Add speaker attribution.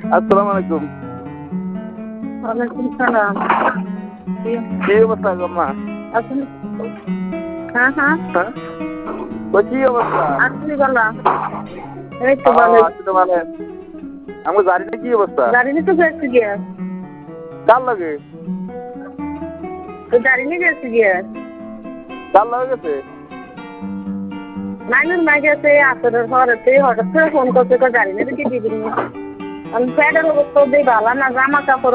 Speaker 1: আসসালামু আলাইকুম।
Speaker 2: ওয়ালাইকুম সালাম।
Speaker 1: কি অবস্থা গম্মা?
Speaker 2: আসুন। হ্যাঁ হ্যাঁ
Speaker 1: হ্যাঁ? কই কি অবস্থা?
Speaker 2: আসুন বলা। এই তো ভালো।
Speaker 1: আছি তো ভালো। আমার গাড়িতে কি অবস্থা?
Speaker 2: গাড়ি নিয়ে তো গেছি গিয়া।
Speaker 1: কার লাগে?
Speaker 2: তো গাড়ি নিয়ে গেছি গিয়া।
Speaker 1: কার লাগে গেছে?
Speaker 2: মাইনুর মা গেছে আসরের ঘরেতে হঠাৎ করে ফোন করছে গাড়ি নিয়ে কি দিবি। আমি প্যাডের অবস্থা দিয়ে ভালো না জামা কাপড়